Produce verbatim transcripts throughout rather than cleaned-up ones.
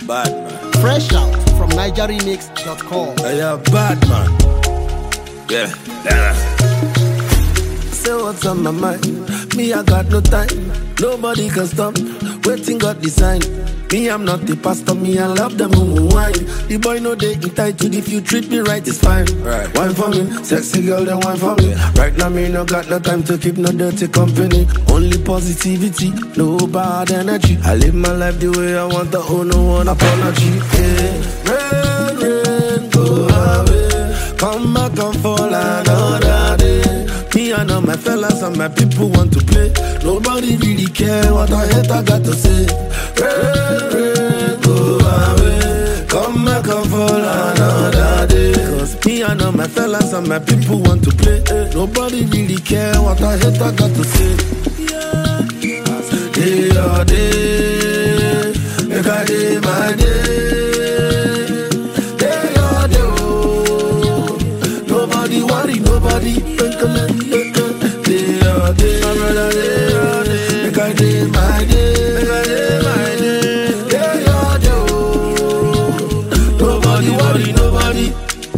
bad man. Fresh out from niger remix dot com. Hey, yeah, bad man. Yeah, yeah. Say what's on my mind. Me, I got no time. Nobody can stop. Waiting God design. Me, I'm not the pastor. Me, I love them who wine. The boy know they entitled. If you treat me right, it's fine. Right. Wine for me, sexy girl, then wine for me. Right now, me no got no time to keep no dirty company. Only positivity, no bad energy. I live my life the way I want. I owe no one apology. Yeah. Rain, rain, go away. Come back and fall another day. Me and all my fellas and my people want to play. Nobody really care what I hate, I got to say. Rain, rain, go away. Come back and fall another day. Cause me and all my fellas and my people want to play. Nobody really care what I hate, I got to say. Day or day, make I day my day. Day or day, oh. Nobody worry, nobody twinkle. Day or day, my brother, day or day, make I day my day, make I day my day. Day or day, oh. Nobody worry, nobody.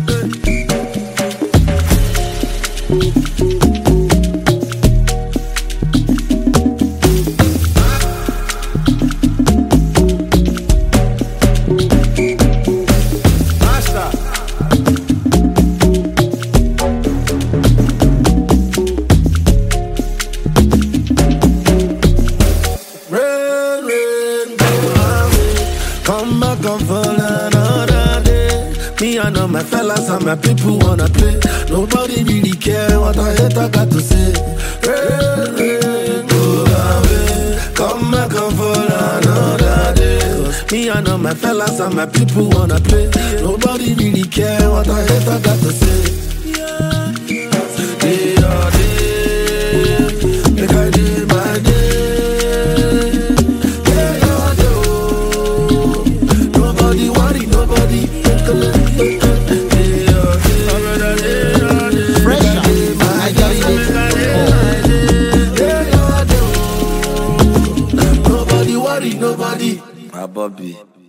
Come back and fall another day. Me and all my fellas and my people wanna play. Nobody really care what I hate, I got to say. Rain, rain, go away. Come back and fall another day. Cause me and all my fellas and my people wanna play. Nobody really care what I hate, I got to say. Day or day, make I day my day. Fresh out from niger remix dot com. Nobody worry, nobody. My Bobby.